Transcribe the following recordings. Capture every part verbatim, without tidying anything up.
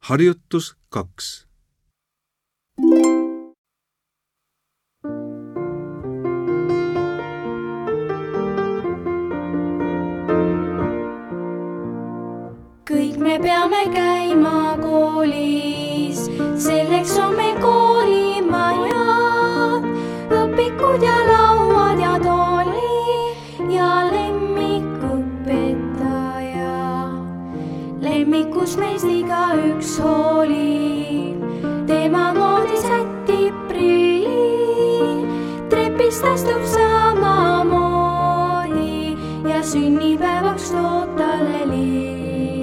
Harjutus kaks. Kõik me peame käima koolis, selleks on meil koolimajad, õpikud ja lauad ja tooli ja lemmikõpetaja. Lemmikus meist igaüks hoolib, tema moodi sätib prilli, trepist astub samamoodi ja sünnipäevaks toob talle lilli.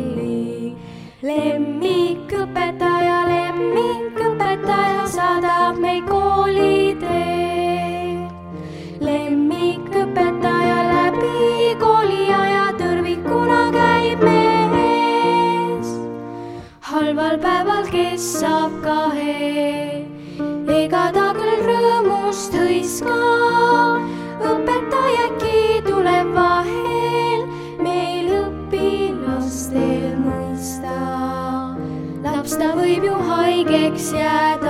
Lemmikõpetaja, lemmikõpetaja saadab meid kooli teel. Lemmikõpetaja läbi kooliaja tõrvikuna käib mees. Halval päeval, kes saab kahe, ega ta küll rõõmust hõiska. Õpetajaки tuleb vahel, meil õpilastel mõista. Laps ta võib ju haigeks jääda.